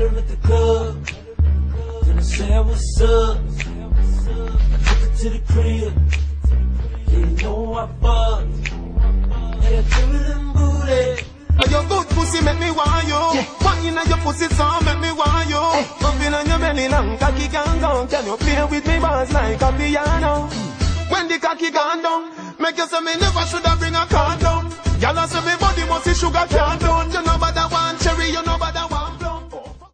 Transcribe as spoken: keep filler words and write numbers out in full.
her at the club. Then I said, what's up? I took her to the crib. Yeah, you know I fucked. Hey, I give her them booty. Oh, your good pussy make me want you. Yeah. Wine on your pussy song make me want you. Hey. Bumping on your belly long cocky gone down. Can you play with me bars like a piano? Mm. When the cocky gone down, make you say me never shoulda bring a car down. Y'all say me body must see sugar can't down. You know